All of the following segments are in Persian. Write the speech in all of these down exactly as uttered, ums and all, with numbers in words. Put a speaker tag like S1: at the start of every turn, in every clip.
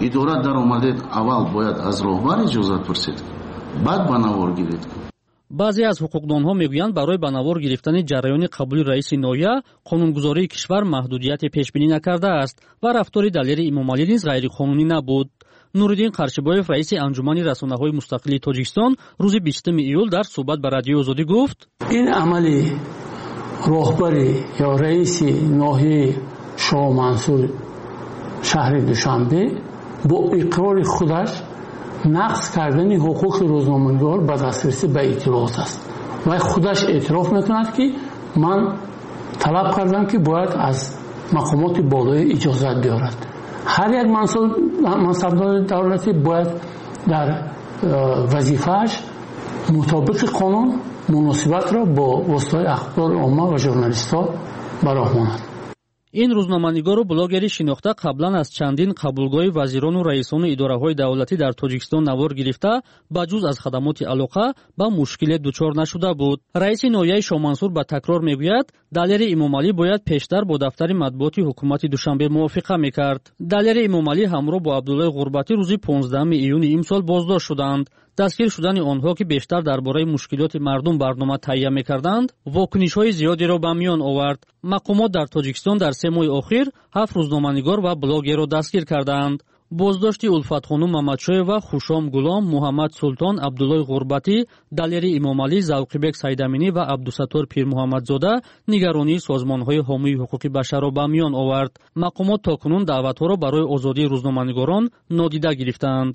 S1: идора дар омадед, аввал бояд аз роҳбар иҷозат пурсед, баъд ба навор гиред.
S2: баъзе аз ҳуқуқдонҳо мегӯянд барои ба навор гирифтани ҷараёни қабули раиси ноҳия қонунгузории кишвар маҳдудияте пешбинӣ накардааст ва рафтори Далери Имомалӣ низ ғайриқонунӣ набуд. Нуриддин Қаршибоев, раиси анҷумани расонаҳои мустақили Тоҷикистон, рӯзи бистуми июл дар суҳбат ба Радиои Озодӣ гуфт:
S3: ин амали роҳбари ё раиси ноҳияи Шоҳ Мансур шаҳри Душанбе бо иқрори худаш нақс кардани ҳуқуқи рӯзноманигор ба дастрасӣ ба иттилоот аст. Вай худаш эътироф мекунад ки ман талаб кардам ки бояд аз мақомоти болоӣ иҷозат биёрад. ҳар як мансабдори давлатӣ бояд дар вазифааш мутобиқи қонун муносибатро бо воситаҳои ахбори омма ва журналистҳо бароҳмонад.
S2: ин рӯзноманигору блогери шинохта қаблан аз чандин қабулгоҳи вазирону раисону идораҳои давлатӣ дар Тоҷикистон навор гирифта ба ҷуз аз хадамоти алоқа ба мушкиле дучор нашуда буд. раиси ноҳияи Шоҳмансур ба такрор мегӯяд, Далери Имомалӣ бояд пештар бо дафтари матбуоти ҳукумати Душанбе мувофиқа мекард. Далери Имомалӣ ҳамроҳ бо Абдуллои Ғурбатӣ рӯзи понздаҳуми июни имсол боздошт шуданд. дастгир шудани онҳо ки бештар дар бораи мушкилоти мардум барнома таҳия мекарданд, вокунишҳои зиёдеро ба миён овард. мақомот дар Тоҷикистон дар се моҳи охир ҳафт рӯзноманигор ва блогерро дастгир карданд. боздошти Улфатхонум Мамадшоева, Хушом Гулом, Муҳаммад Султон, Абдуллои Ғурбатӣ, Далери Имомалӣ, Завқибек Сайдаминӣ ва Абдусаттор Пирмуҳаммадзода нигаронии созмонҳои ҳомии ҳуқуқи башарро ба миён овард. мақомот токунун даъватҳоро барои озодии рӯзноманигорон нодида гирифтанд.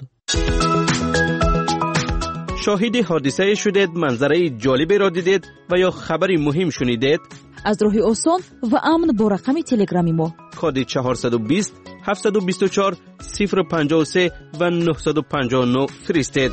S4: شاهد حادثه شدید، منظره جالبی را دیدید و یا خبری مهم شنیدید؟
S5: از راه آسان و امن با رقم تلگرامی ما
S4: کد چهارصد و بیست هفتصد و بیست و چهار صفر پنجاه و سه و نهصد و پنجاه و نه فرستید.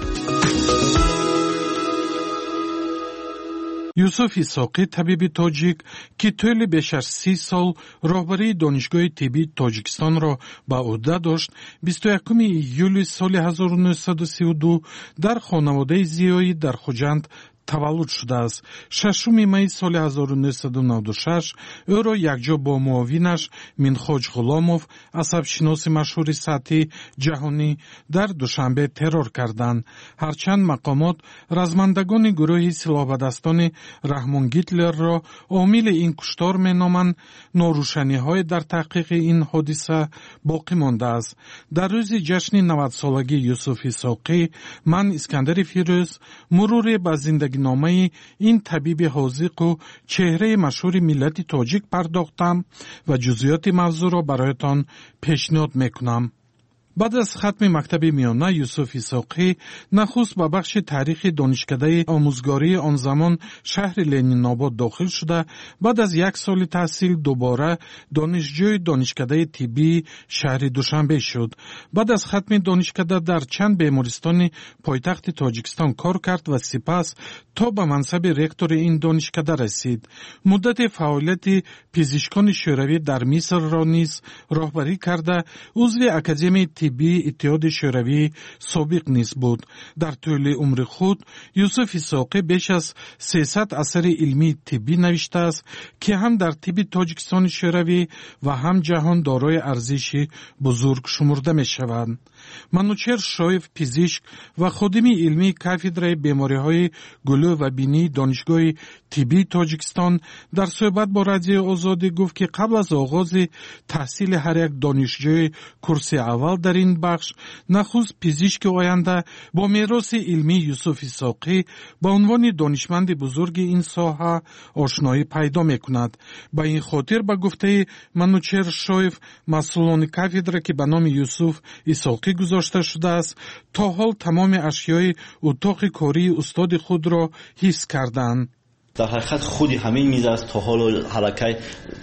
S6: یوسف ایساقی طبیب تاجیک که طول بیش از سی سال راهبری دانشگاه طبی تاجیکستان را به عهده داشت، بیست و یکم ایول سال هزار و نهصد و سی و دو در خانواده زیایی در خوجند таваллуд шудааст. шашуми майи соли ҳазору нӯҳсаду навду шаш ӯро якҷо бо муовинаш Минхоҷ Ғуломов, асабшиноси машҳури сатҳи ҷаҳонӣ, дар Душанбе террор карданд. ҳарчанд мақомот размандагони гурӯҳи силоҳбадастони Раҳмон Гитлерро омили ин куштор меноманд, норӯшаниҳое дар таҳқиқи ин ҳодиса боқӣ мондааст. дар рӯзи ҷашни навадсолагии Юсуф Исоқӣ, ман Искандари Фирӯз муруре ба зиндаги номаи ин табиби ҳозиқу чеҳраи машҳури миллати тоҷик пардохтам ва ҷузъиёти мавзӯъро бароятон пешниҳод мекунам. بعد از ختم مکتب میانه یوسف ایساقی نخست به بخش تاریخ دانشکده آموزگاری آن زمان شهر لنین آباد داخل شده. بعد از یک سال تحصیل دوباره دانشجوی دانشکده طبی شهر دوشنبه شد. بعد از ختم دانشکده در چند بیمارستان پایتخت تاجیکستان کار کرد و سپس تا به منصب رکتور این دانشکده رسید. مدت فعالیت پزشکان شوروی در مصر را نیز راهبری کرده. عضو اکادمی طبی اتحاد شوروی سابق نیز بود. در طول عمر خود یوسف ایساقی بیش از سیصد اثر علمی طبی نوشته است که هم در طب تاجیکستان شوروی و هم جهان دارای ارزش بزرگ شمرده می شوند. منوچهر شایف پزشک و خادم علمی کافدرای بیماری‌های گلو و بینی دانشگاه طبی تاجیکستان در صحبت با رادیو آزادی گفت که قبل از آغاز تحصیل هر یک دانشجوی کورس اول در این بخش نخست پزشک آینده با میراث علمی یوسف ایساقی با عنوان دانشمند بزرگ این ساحه آشنایی پیدا میکند. با این خاطر به گفته منوچهر شایف مسئولان کافدره که به نام یوسف ایساقی گذاشته شده است تا حال تمام اشیای اتاق کاری استاد خود را حفظ کردند.
S7: در حقیقت خودی همین میز است تا حال حلقه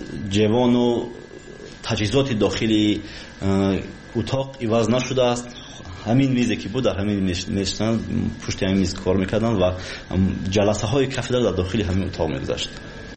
S7: جوان و تجهیزات داخلی اتاق عوض نشده است. همین میزی که بود در همین نشستن پشت همین میز کار میکردن و جلسه های کافدره در داخل همین اتاق میگذشت.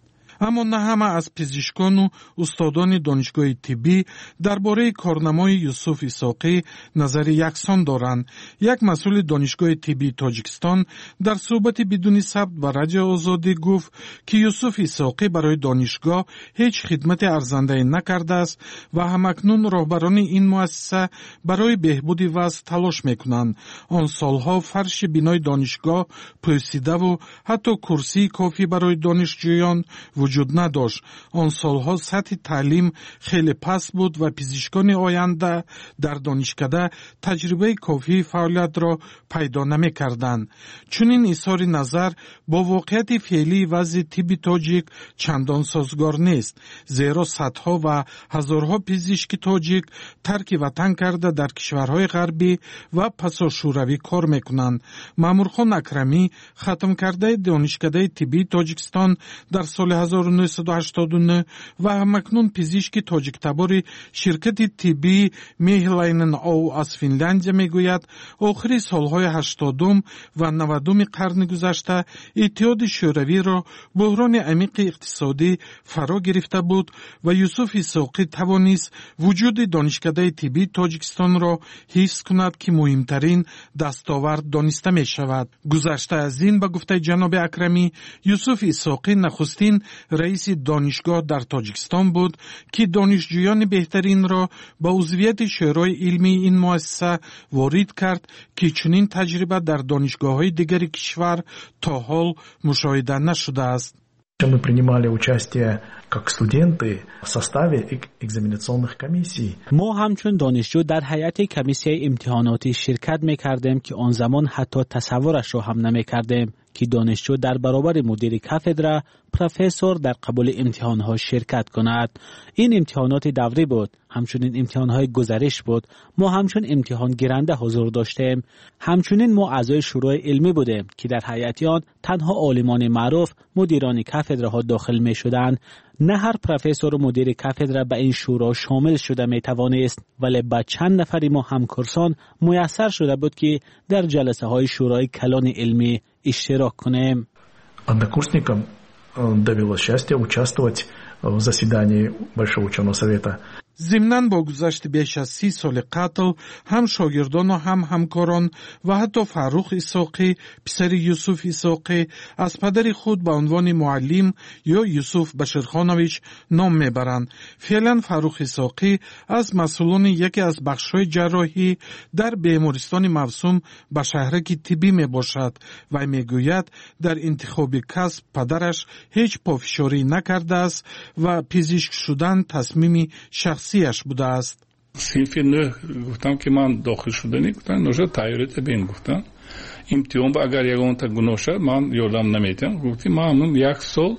S6: аммо на ҳама аз пизишкону устодони донишгоҳи тиббӣ дар бораи корнамои Юсуф Исоқӣ назари яксон доранд. як масъули донишгоҳи тиббии Тоҷикистон дар суҳбати бидуни сабт ба радио Озодӣ гуфт, ки Юсуф Исоқӣ барои донишгоҳ ҳеҷ хидмати арзандае накардааст ва ҳамакнун роҳбарони ин муассиса барои беҳбуди вазъ талош мекунанд. он солҳо фарши бинои донишгоҳ пӯсидаву ҳатто курсии кофӣ барои донишҷӯён вуҷуд надошт. он солҳо сатҳи таълим хеле паст буд ва пизишкони оянда дар донишкада таҷрибаи кофии фаъолиятро пайдо намекарданд. чунин изҳори назар бо воқеияти феълии вазъи тибби тоҷик чандон созгор нест, зеро садҳо ва ҳазорҳо пизишки тоҷик тарки ватан карда дар кишварҳои ғарбӣ ва пасошӯравӣ кор мекунанд. маъмурхон Акрамӣ, хатмкардаи донишкадаи тиббии Тоҷикистон дар соли ҳазору нӯҳсаду ҳаштоду нӯҳ ва ҳамакнун пизишки тоҷиктабори ширкати тиббии Меҳлайнен Оу аз Финляндия мегӯяд, охири солҳои ҳаштодум ва навадуми қарни гузашта иттиҳоди шӯравиро буҳрони амиқи иқтисодӣ фаро гирифта буд ва Юсуф Исоқӣ тавонист вуҷуди донишкадаи тиббии Тоҷикистонро ҳифз кунад, ки муҳимтарин дастовард дониста мешавад. гузашта аз ин, ба гуфтаи ҷаноби Акрамӣ, Юсуф Исоқӣ нахустин раиси донишгоҳ дар Тоҷикистон буд, ки донишҷӯёни беҳтаринро ба узвияти шӯрои илмии ин муассиса ворид кард, ки чунин таҷриба дар донишгоҳҳои дигари кишвар то ҳол мушоҳида нашудааст.
S8: Мы принимали участие как студенты в составе экзаменационных комиссий.
S9: ما همچون دانشجو در هیئت کمیسیه امتحاناتی شرکت می‌کردیم که آن زمان حتی تصورش را هم نمی‌کردیم که دانشجو در برابر مدیر کاتدرا پروفسور در قبول امتحانها شرکت کند. این امتحانات دوری بود، همچنین امتحانهای گزارش بود. ما همچون امتحان گیرنده حضور داشتیم. همچنین ما اعضای شورای علمی بودیم که در هیئت آن تنها عالمان معروف مدیران کاتدراها داخل می شدند. نه هر پروفسور و مدیر کاتدرا به این شورا شامل شده می توانست، ولی با چند نفری ما همکارسان میسر شده بود که در جلسه های شورای کلان علمی اشتراک کنیم.
S8: Однокурсникам довелось счастье участвовать в заседании Большого ученого совета.
S6: ضمناً با گذشت بیش از سی سال قتل هم شاگردان و هم همکاران و حتی فروخ اسحاقی پسر یوسف اسحاقی از پدر خود به عنوان معلم یا یوسف بشیرخانویچ نام میبرند. فعلا فروخ اسحاقی از مسئولان یکی از بخش‌های جراحی در بیمارستان موسوم به شهرک طبی میباشد و میگوید در انتخاب کسب پدرش هیچ پافشاری نکرده است و پزشک شدن تصمیم شخصی سیاش بوده است.
S10: صنف نه گفتم که من داخل شدنی گفتن نوشا تایریت بین گفتن امتحان با اگر یگان تا گنوشا من یادم نمیتونم گفتم من همون یک سال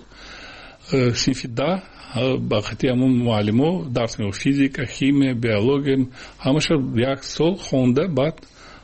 S10: صنف ده با خاطر همون معلمو درس می‌خوندم فیزیک، شیمی، بیولوژی همش یک سال خونده بعد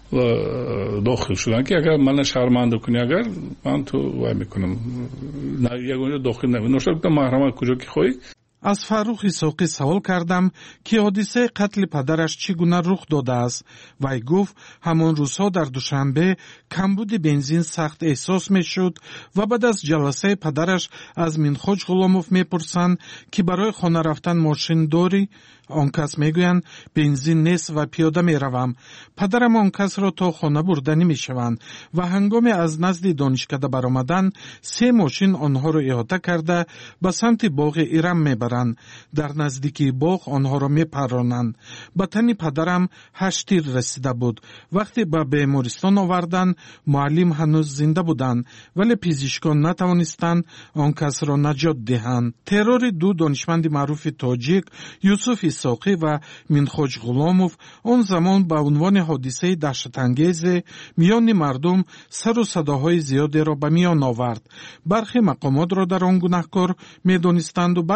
S10: داخل شدن که اگر من شرمنده کنی اگر من تو وای میکنم نه یگان داخل نمی‌شم. نوشا گفتم محرم کجا کی خوای
S6: از فروخ اسحاقی سوال کردم که حادثه قتل پدرش چگونه رخ داده است. وی گفت همان روزها در دوشنبه کمبود بنزین سخت احساس می شد و بعد از جلسه پدرش از منخوج غلاموف می پرسند که برای خانه رفتن ماشین داری؟ آن کس می گویند بنزین نیست و پیاده می روم. پدرم آن کس را تا خانه بردنی می شوند و هنگام از نزد دانشکده برآمدن سه ماشین آنها را احاطه کرده به سمت باغ ایرم می برند. در نزدیکی باغ آنها را می پرانند. به تن پدرم هشت تیر رسیده بود. وقتی به بیمارستان آوردن معلم هنوز زنده بودند ولی پزشکان نتوانستند آن کس را نجات دهند. ترور دو دانشمند معروف تاجیک یوسف اسحاقی و منخوج غلاموف آن زمان به عنوان حادثه دهشت‌انگیز میان مردم سر و صداهای زیادی را به میان آورد. برخی مقامات را در آن گناهکار می‌دانستند و برخی دیگر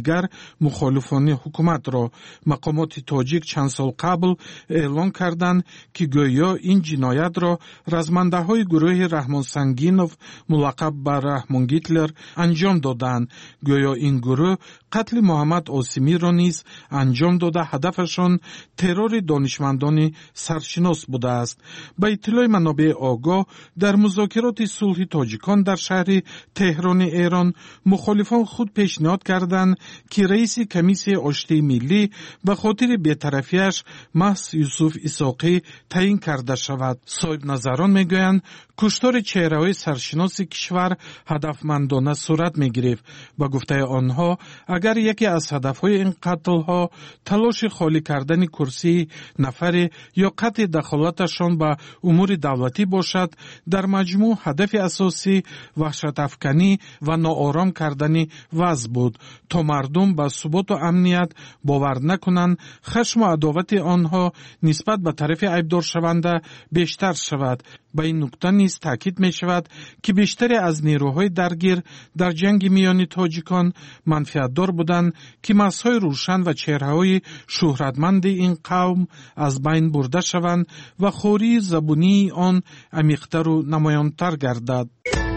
S6: دیگر مخالفان حکومت را. مقامات تاجیک چند سال قبل اعلان کردند که گویا این جنایت را رزمنده های گروه رحمان سنگینوف ملقب به رحمان گیتلر انجام دادند. گویا این گروه قتل محمد عاصمی را نیز انجام داده هدفشان ترور دانشمندان سرشناس بوده است. به اطلاع منابع آگاه در مذاکرات صلح تاجیکان در شهر تهران ایران مخالفان خود پیشنهاد کردند که رئیس کمیسیون آشتی ملی به خاطر بی‌طرفی‌اش محض یوسف اسحاقی تعیین کرده شود. صاحب نظران میگویند کشتار چهره‌های سرشناس کشور هدفمندانه صورت می‌گرفت. با گفته آنها اگر یکی از هدف‌های این قتل‌ها تلاش خالی کردن کرسی نفری یا قطع دخالتشان به امور دولتی باشد، در مجموع هدف اساسی وحشت افکنی و ناآرام کردن وضع بود تا مردم به ثبات و امنیت باور نکنند، خشم و عداوت آنها نسبت به طرف عیبدار شونده بیشتر شود. به این نکته نیز تاکید می شود که بیشتری از نیروهای درگیر در جنگ میان تاجیکان منفعتدار بودند که مسائل روشن و چهره‌های شهرتمند این قوم از بین برده شوند و خوری زبونی آن عمیق‌تر و نمایان‌تر گردد.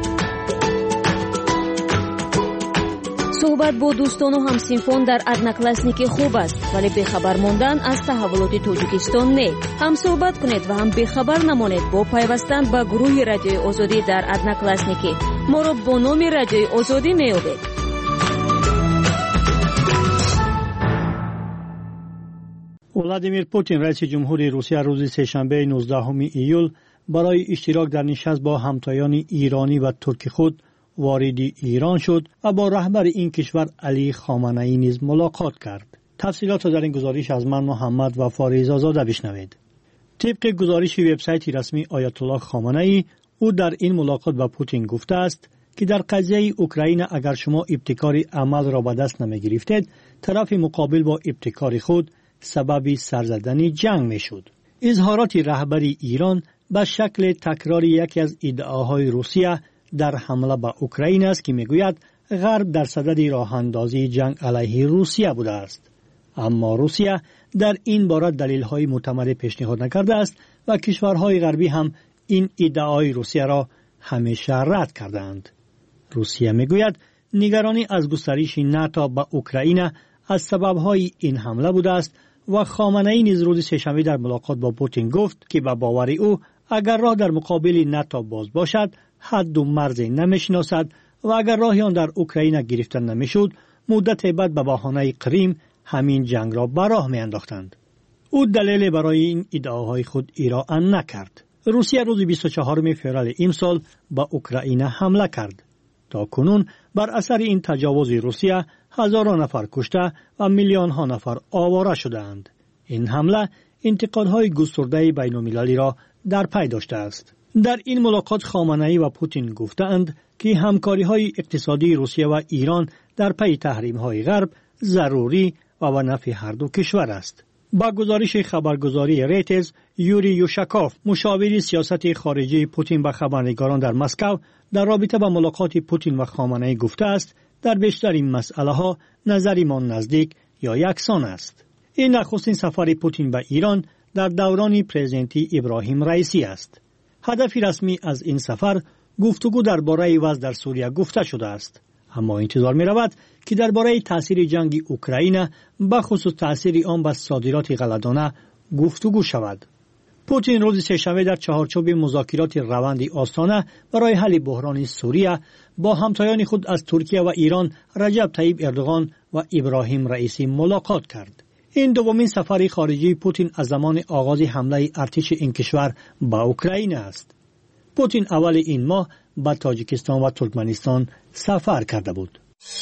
S11: صحبت با دوستان و همسینفان در одноклассники خوب است، ولی بخبر ماندن از تحولات تاجیکستان نه. هم صحبت کنید و هم بخبر نمانید با پیوستن به گروه رادیوی آزادی در одноклассники. ما را با نام رادیوی آزادی میابید.
S12: ولادیمیر پوتین رئیس جمهوری روسیه روز سه‌شنبه نوزدهم ایول برای اشتراک در نشست با همتایان ایرانی و ترک خود وارد ایران شد و با رهبر این کشور علی خامنه‌ای نیز ملاقات کرد. تفصیلات را در این گزارش از من محمد و فاریزا زاده بشنوید. طبق گزارش وبسایت رسمی آیت الله خامنه‌ای، او در این ملاقات با پوتین گفته است که در قضیه اوکراین اگر شما ابتکار عمل را به دست نمی‌گرفتید، طرف مقابل با ابتکار خود سبب سرزدن جنگ می‌شد. اظهارات رهبر ایران به شکل تکرار یکی از ادعاهای روسیه در حمله به اوکراین است که میگوید غرب در صدد راه اندازی جنگ علیه روسیه بوده است. اما روسیه در این باره دلیل‌های معتبر پیشنهاد نکرده است و کشورهای غربی هم این ادعای روسیه را همیشه رد کردند. روسیه میگوید نگرانی از گسترش ناتو به اوکراین از سبب‌های این حمله بوده است و خامنه‌ای نیز روز سه‌شنبه در ملاقات با پوتین گفت که به باور او اگر راه در مقابل ناتو باز باشد حد و مرز نمیشناسد و اگر راهی آن در اوکراین گرفته نمیشد مدت بعد به بهانه کریم همین جنگ را به راه میانداختند. او دلیل برای این ادعاهای خود ارائه نکرد. روسیه روز بیست و چهارم فوریه امسال به اوکراین حمله کرد. تا کنون بر اثر این تجاوز روسیه هزاران نفر کشته و میلیون ها نفر آواره شدند. این حمله انتقادهای گسترده بین المللی را در پی داشته است. در این ملاقات خامنه‌ای و پوتین گفتند که همکاری‌های اقتصادی روسیه و ایران در پی تحریم‌های غرب ضروری و به نفع هر دو کشور است. با گزارش خبرگزاری ریتز، یوری یوشاکوف، مشاور سیاست خارجی پوتین به خبرنگاران در مسکو در رابطه با ملاقات پوتین و خامنه‌ای گفته است در بیشتر این مسئله‌ها نظرمان نزدیک یا یکسان است. این نخستین سفر پوتین به ایران در دوران پرزیدنتی ابراهیم رئیسی است. هدف رسمی از این سفر گفتگو درباره وضع در سوریه گفته شده است، اما انتظار می رود که درباره تاثیر جنگ اوکراین به خصوص تاثیر آن بر صادرات غله‌دانه گفتگو شود. پوتین روز سه‌شنبه در چهارچوب مذاکرات روند آستانه برای حل بحران سوریه با همتایان خود از ترکیه و ایران رجب طیب اردوغان و ابراهیم رئیسی ملاقات کرد. این دومین سفر خارجی پوتین از زمان آغاز حمله ارتش این کشور به اوکراین است. پوتین اول این ماه به تاجیکستان و ترکمنستان سفر کرده بود.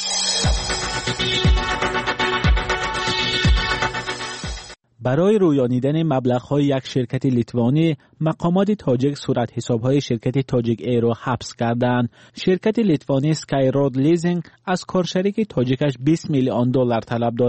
S9: برای رویانیدن مبلغ‌های یک شرکت لیتوانی، مقامات تاجیک صورت حساب‌های شرکت تاجیک ایر را حبس کردند. شرکت لیتوانی اسکای رود لیزینگ از کارشریک تاجیکش بیست میلیون دلار طلب دارد.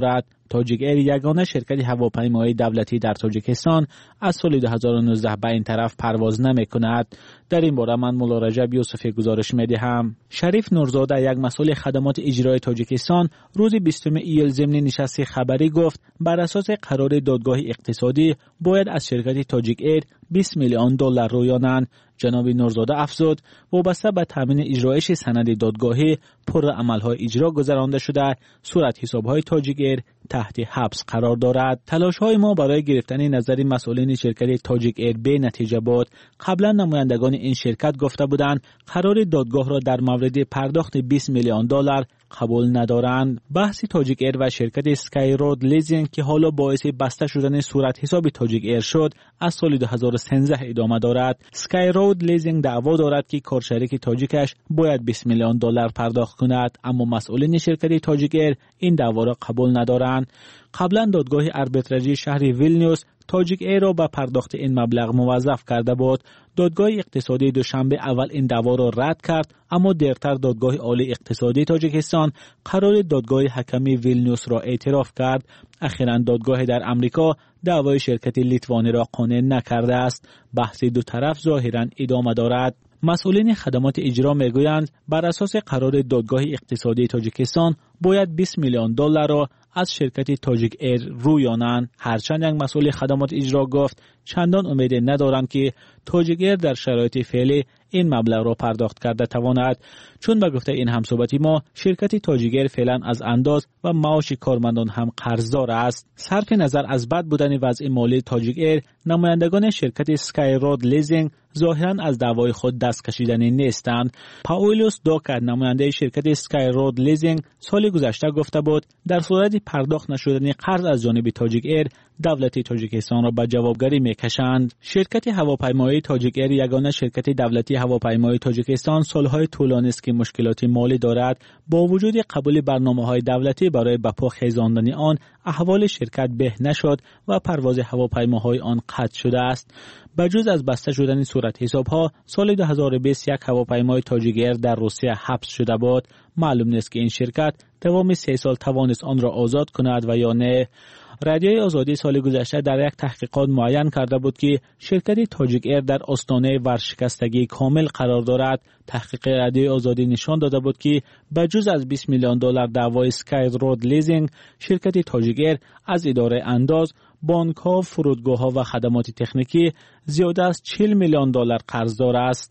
S9: تاجیک ایر یگانه شرکت هواپیمایی دولتی در تاجیکستان از سال دو هزار و نوزده به این طرف پرواز نمی‌کند. در این باره من مولا رجب یوسفی گزارش می‌دهم. شریف نورزاده، یک مسئول خدمات اجرایی تاجیکستان، روز بیستم ایول ضمن نشست خبری گفت بر اساس قرار دادگاه اقتصادی باید از شرکت تاجیک ایر بیست میلیون دلار رویانند. جناب نورزاده افزود وابسته به تامین اجرایش سند دادگاهی پر عملهای اجرا گذرانده شده، صورت حسابهای تاجیک ایر تحت حبس قرار دارد. تلاش‌های ما برای گرفتن نظر مسئولین شرکت تاجیک ایر به نتیجه بود. قبلا نمایندگان این شرکت گفته بودند قرار دادگاه را در مورد پرداخت بیست میلیون دلار قبول ندارند. بحث تاجیک ایر و شرکت اسکای رود لیزینگ که حالا باعث بسته شدن صورت حساب تاجیک ایر شد، از سال دو هزار و سیزده ادامه دارد. اسکای رود لیزینگ دعوا دارد که کارشریک تاجیکش باید بیست میلیون دلار پرداخت کند، اما مسئولین شرکت تاجیک ایر این دعوا را قبول ندارند. قبلا دادگاه آربیتراژی شهر ویلنیوس تاجیک ایر را به پرداخت این مبلغ موظف کرده بود. دادگاه اقتصادی دوشنبه اول این دعوا را رد کرد، اما دیرتر دادگاه عالی اقتصادی تاجیکستان قرار دادگاه حکمی ویلنیوس را اعتراف کرد. اخیراً دادگاه در امریکا دعوای شرکت لیتوانی را قانع نکرده است. بحث دو طرف ظاهراً ادامه دارد. مسئولین خدمات اجرا میگویند بر اساس قرار دادگاه اقتصادی تاجیکستان باید بیست میلیون دلار را از شرکت تاجیک ایر رویانند. هرچند یک مسئول خدمات اجرا گفت چندان امید ندارند که تاجیک ایر در شرایط فعلی این مبلغ را پرداخت کرده تواند، چون به گفته این همصحبتی ما شرکت تاجیک ایر فعلا از انداز و معاش کارمندان هم قرضدار است. صرف نظر از بد بودن وضع مالی تاجیک ایر، نمایندگان شرکت اسکای رود لیزینگ ظاهرا از دعوای خود دست کشیدنی نیستند. پاولوس دوکر، نماینده شرکت اسکای رود لیزینگ، سال گذشته گفته بود در صورت پرداخت نشدن قرض از جانب تاجیک ایر دولت تاجیکستان را به جوابگری میکشند. شرکت هواپیمایی تاجیک ایر یگانه شرکت دولتی هواپیمایی تاجیکستان سالهای طولانی است که مشکلات مالی دارد. با وجود قبول برنامه‌های دولتی برای به پا خیزاندن آن، احوال شرکت به نشد و پرواز هواپیماهای آن قطع شده است. بجز از بسته شدن صورت حسابها، سال دو هزار و بیست یک هواپیمای تاجیک ایر در روسیه حبس شده بود. معلوم نیست که این شرکت دوام سه سال توانست آن را آزاد کند و یا نه. رادیوی آزادی سال گذشته در یک تحقیقات معین کرده بود که شرکت تاجیک ایر در آستانه ورشکستگی کامل قرار دارد. تحقیق رادیوی آزادی نشان داده بود که بجز از بیست میلیون دلار دعوای اسکای رود لیزینگ، شرکت تاجیک ایر از اداره انداز، بانک‌ها، فرودگاه‌ها و خدمات تکنیکی زیاده از چهل میلیون دلار قرضدار است.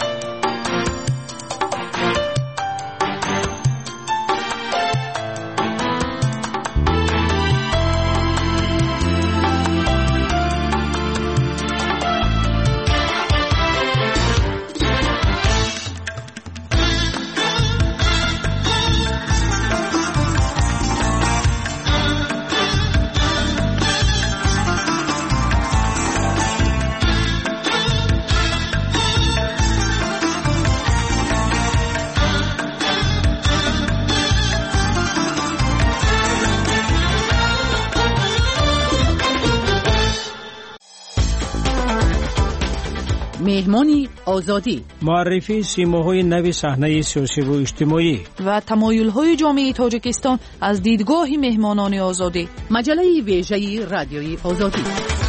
S13: مهمانی آزادی،
S14: معرفی سیماهای نو صحنه سیاسی و اجتماعی
S13: و تمایل‌های جامعه تاجیکستان از دیدگاه مهمانان آزادی. مجله ویژه رادیوی آزادی.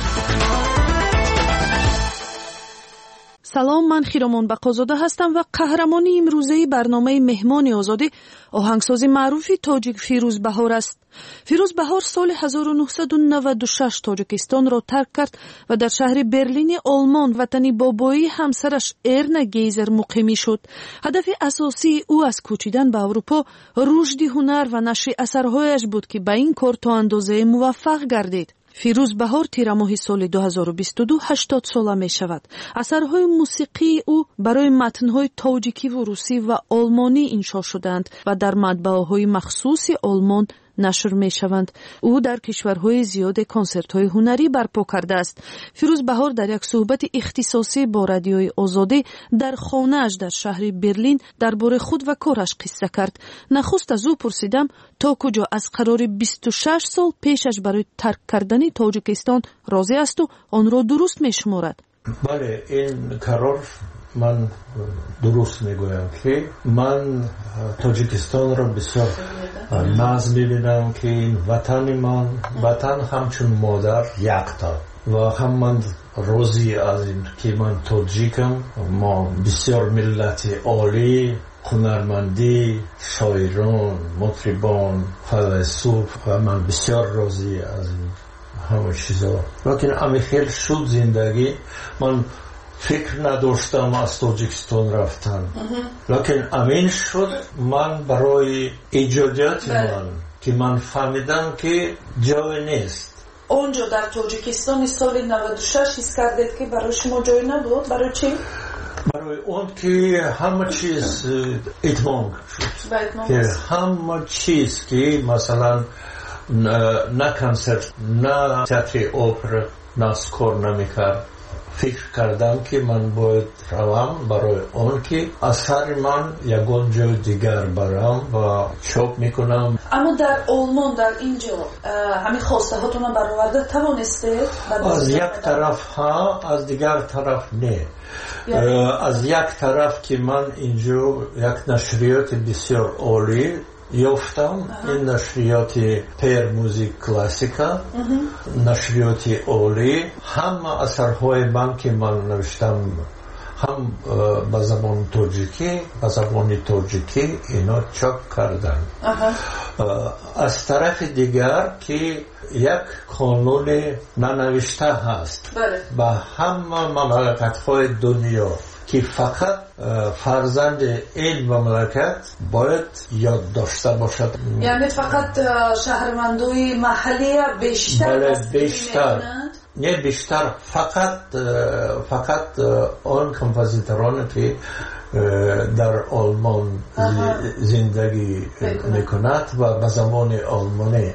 S13: سلام، من خیرمان بقازاده هستم و قهرمان امروزه برنامه مهمان آزادی آهنگساز معروف تاجیک فیروز بهار است. فیروز بهار سال هزار و نهصد و نود و شش تاجیکستان را ترک کرد و در شهر برلین آلمان وطن بابایی همسرش ارنا گیزر مقیمی شد. هدف اساسی او از کوچیدن به اروپا رشد هنر و نشر اثرهایش بود که به این کار تا اندازه موفق گردید. فیروز بهار تیر ماه سال دو هزار و بیست و دو هشتاد ساله می شود. اثرهای موسیقی او برای متنهای تاجیکی و روسی و آلمانی انشا شدند و در مطبعه‌های مخصوص آلمان نشر می شوند. او در کشورهای زیاد کنسرت‌های هنری برپا کرده است. فیروز بهار در یک صحبت اختصاصی با رادیوی آزادی در خانه‌اش در شهر برلین درباره خود و کارش قصه کرد. نخست از او پرسیدم تا کجا از قرار بیست و شش سال پیشش برای ترک کردن تاجیکستان راضی است و آن را درست می شمارد.
S15: بله، این قرار من درست میگویم که من تاجیکستان را بسیار ناز میبینم که این وطن من وطن همچون مادر یکتا و هم من روزی از این که من تاجیکم. ما بسیار ملت عالی، هنرمندی، شاعران، مطربان، فیلسوف و من بسیار راضی از این همه چیزا. لیکن امی خیلی شد زندگی، من فکر نداشتم از تاجیکستان رفتن، لیکن امین شد من برای ایجادیات من که من فهمیدم که جای نیست.
S13: اونجا در تاجیکستان سال نود و شش حس کردید که برای شما جای نبود؟ برای چی؟
S15: برای اون که همه چیز اتمام شد، که همه چیز که مثلا نه کنسرت، نه تئاتر اپرا، نه سکور نمیکرد. فکر کردم که من باید روم برای اون که اثر من یکون جای دیگر برم و چاپ میکنم.
S13: اما در آلمان در اینجا همین خواسته هاتون برآورده توانسته؟
S15: از یک طرف ها، از دیگر طرف نه. از یک طرف که من اینجا یک نشریات بسیار عالی یافتم، این نشریات پیر موزیک کلاسیکا، نشریات عالی، همه اثرهای من که من نوشتم هم به زبان تاجیکی، به زبان تاجیکی اینا چاپ کردن. از طرف دیگر که یک قانون ننوشته هست به همه مملکت‌های دنیا که فقط فرزند این مملکت باید یاد داشته باشد.
S13: یعنی فقط شهروندوی محلی بیشتر
S15: بله بیشتر نه بیشتر فقط فقط آن کمپوزیتورانی که در آلمان زندگی میکند و به زبان آلمانی.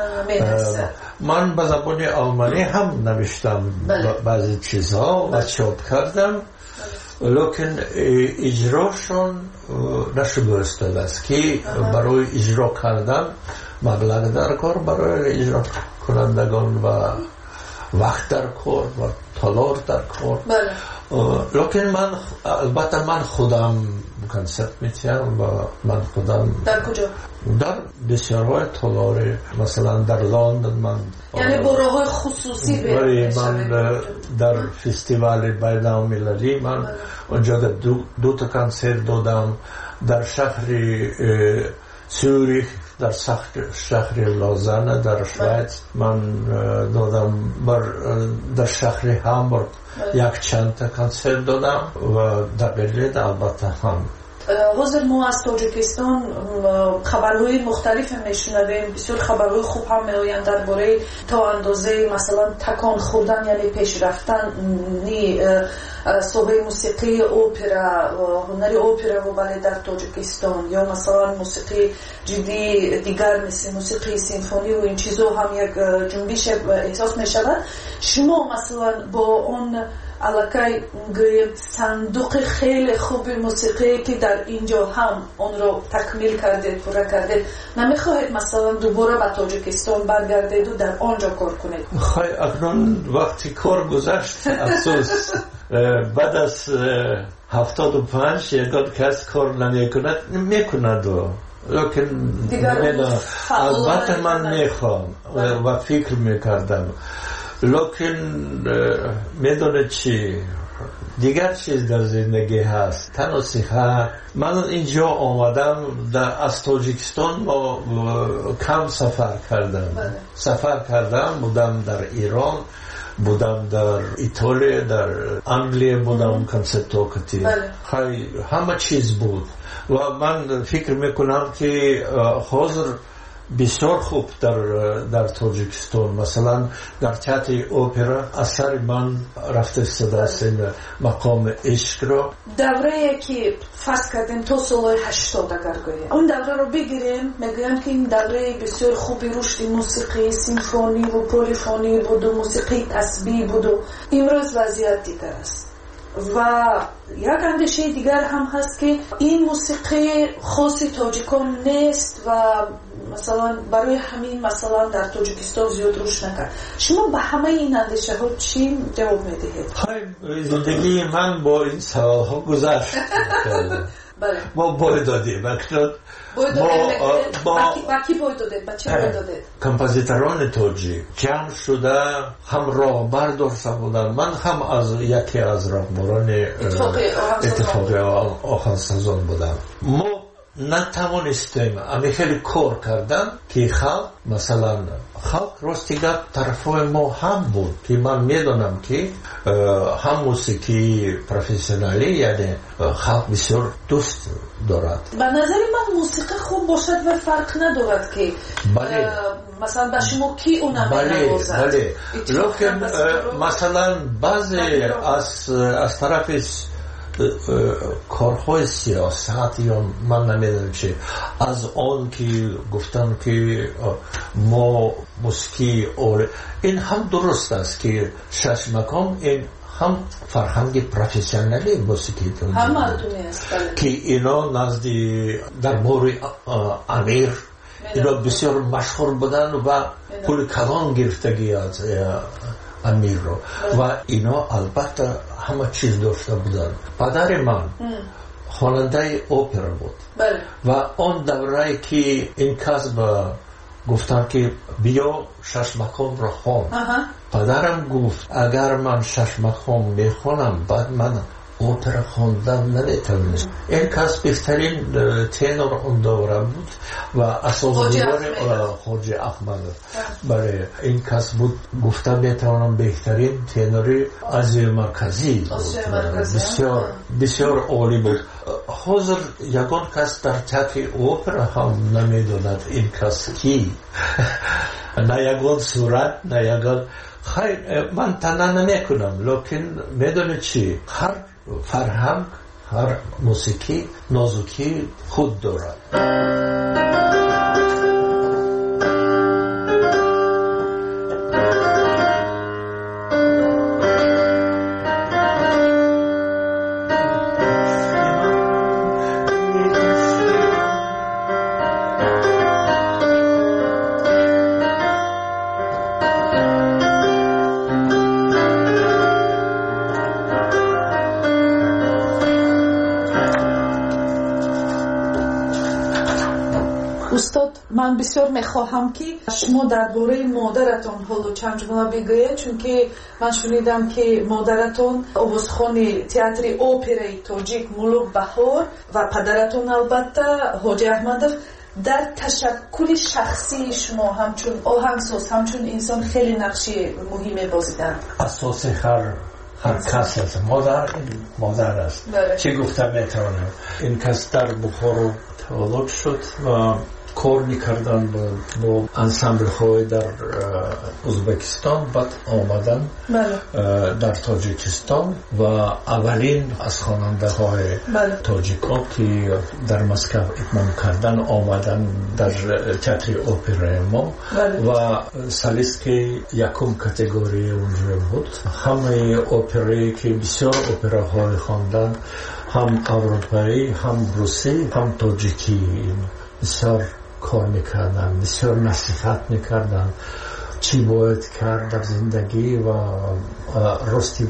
S15: من به زبان آلمانی هم نوشتم بعضی چیزها و چاپ کردم، لیکن اجراشون نشده است که برای اجرا کردن مبلغ در کار برای اجرا کنندگان و وقت در کار و تالار در کار. لیکن من البته من خودم کنسرت میتیم و من خودم
S13: در کجا؟
S15: در بسیارهای تالار، مثلا در لندن من
S13: یعنی برای خصوصی
S15: برای من در فستیوال بین‌المللی من اونجا دو, دو تا کنسرت دادم در شهر سوریخ، در شهر لازانه در شویتز من دادم، بر در شهر هامبورگ یک چند تا کنسرت دادم و در برلین البته هم.
S13: حاضر ما از تاجیکستان خبرهای مختلف میشنویم، بسیار خبرهای خوب هم میآیند درباره تا اندازه مثلا تکان خوردن یعنی پیش رفتن صحبه موسیقی اپرا و هنر اپرا و بالت در تاجیکستان، یا مثلا موسیقی جدی دیگر مثل موسیقی سیمفونی و این چیزا هم یک جنبش احساس میشود. شما مثلا با اون علاقه گوید صندوق خیلی خوب موسیقی که در اینجا هم اون رو تکمیل کردید، پورا کردید، نمیخواهید مثلا دوباره به تاجیکستان برگردید و در آنجا کار کنید؟
S15: خواهی اکنون وقتی کار گذشت افسوس بعد از هفتاد و پنج یکان کس کار نمیکند میکند و لیکن البته من میخوام و فکر میکردم، لیکن میدونه چی دیگر چیز در زندگی هست، تنها صحت. من اینجا آمدم در از تاجیکستان با کم سفر کردم بله. سفر کردم بودم در ایران، بودم در ایتالیا، در انگلیه بودم کنسرتوکتی بله. همه چیز بود و من فکر میکنم که حاضر بسیار خوب در در تاجیکستان، مثلا در تئاتر اپرا اثر من رفته استاده است مقام عشق را.
S13: دوره که فرض کردیم تا سال هشتاد اگر گوییم اون دوره رو بگیریم، میگویم که این دوره بسیار خوبی رشد موسیقی سیمفونی و پلیفونی بود و موسیقی تسبیح بود و امروز وضعیت دیگر است. و یک اندیشه دیگر هم هست که این موسیقی خاص تاجیکان نیست و مثلا برای همین مثلا در تاجیکستان زیاد روش نکرد. شما به همه این اندیشه ها چی جواب میدهید؟
S15: زندگی من با این سوال ها گذشت. ما بای دادیم
S13: با کی بای دادید؟ با چی بای دادید؟
S15: کمپوزیتران تاجیک جمع شده هم راهبر داشته بودن. من هم از یکی از راهبران اتفاقی آهنگسازان بودم. ما نتوانستیم امی خیلی کار کردن که خلق مثلا خلق راستیگر طرفای ما هم بود که من میدونم که هم موسیقی پروفسیونالی یعنی خلق بسیار دوست دارد.
S13: به نظر من موسیقی خوب باشد و فرق ندارد که
S15: بله.
S13: مثلا به شما کی اونم
S15: بله
S13: نوازد.
S15: بله لیکن مثلا بعضی از از طرف کارهای سیاست یا من نمیدونم چه از آن که گفتن که ما موسیقی اول این هم درست است که شش مکان این هم فرهنگ پروفسیونالی موسیقی
S13: هم مردمی است
S15: که اینا نزدی در مورد امیر اینا بسیار مشهور بودن و کل کلان گرفتگی از امیر رو و اینا البته همه چیز داشته بودن. پدر من خواننده اپرا بود
S13: بله.
S15: و آن دوره که این کسب گفتن که بیا شش مقام را خوان. پدرم گفت اگر من شش مقام میخوانم بعد من اپرا خواندن نمیتونم. این کس بهترین تنور اون دوره بود و اساسدار خواجه احمد. برای این کس بود گفتم میتونم بهترین تنوری آسیا مرکزی بود. بسیار بسیار عالی بود. حاضر یگان کس در تئاتر اپرا هم نمیدوند این کس کی نه یگان صورت نه یگان خیر من تنها نمیکنم لیکن میدونه چی هر فرهنگ هر موسیقی نازکی خود دارد.
S13: من بسیار میخواهم که شما درباره مادرتان حالا چند جمله بگویید چون که من شنیدم که مادرتان آوازخوان تئاتر اپرای تاجیک ملوک بهار و پدرتان البته حاجی احمدов در تشکل شخصی شما همچون آهنگساز همچون انسان خیلی نقشی مهمی بازیدند.
S15: اساس هر هر کس است. مادر مادر است. چه گفتم میتونم این کس در بخارا تولد شد و کار میکردن با, با انسامبل های در ازبکستان بعد آمدن در تاجیکستان و اولین از خواننده های تاجیکا که در مسکو اتمام کردن آمدن در تئاتر اپرای ما و سالیست یکم کاتگوری اونجا بود. همه اپرایی که بسیار اپراهای خواندن هم اروپایی هم روسی هم تاجیکی بسیار کار میکردن بسیار نصیحت میکردن چی باید کرد در زندگی و راستی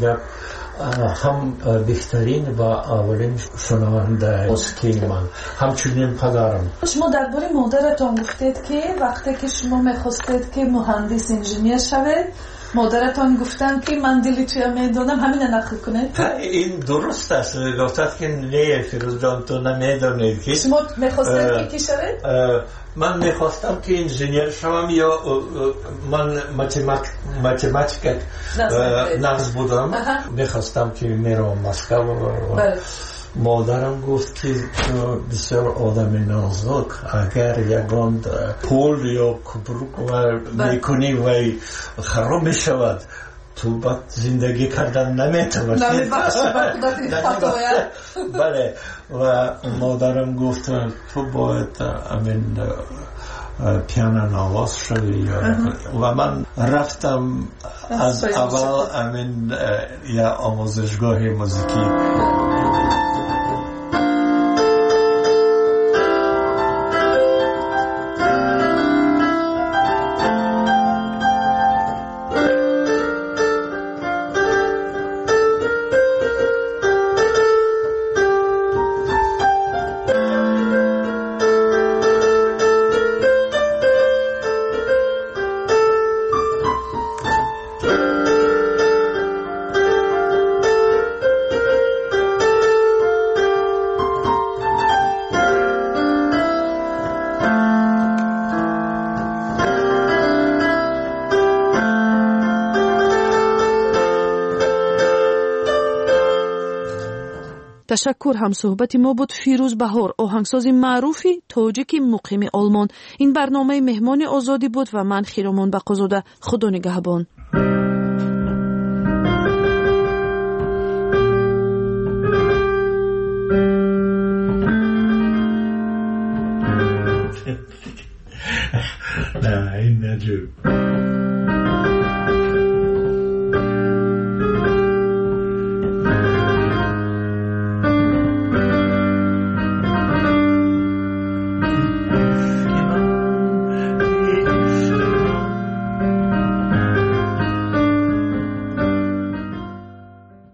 S15: هم بهترین و اولین شنونده موسیقی من همچنین پدرم.
S13: شما درباره مادرتان گفتید که وقتی که شما میخواستید که مهندس انجینیر شوید مادرتان گفتن که من دلی توی میدونم همین نقل کنید.
S15: این درست است. گفتد که نه فیروز جان تو نمیدونید که
S13: شما میخواستید که کی شوید؟
S15: من میخواستم که انجینیر شوم یا من ماتماتیک نقص بودم. میخواستم که میرم مسکو. مادرم گفت که بسیار آدم نازک اگر یگان پول یا کبروک میکنی و خراب میشود تو بعد زندگی کردن نمیتونی. بله و مادرم گفت تو باید امین پیانو نواز شدی و من رفتم از اول امین یا آموزشگاه موسیقی.
S13: تشکر. هم صحبت ما بود فیروز بهار، آهنگساز معروفی تاجیک مقیم آلمان. این برنامه مهمان آزادی بود و من خیرامان بقازاده. خدا نگهبان.
S15: نه این نجوب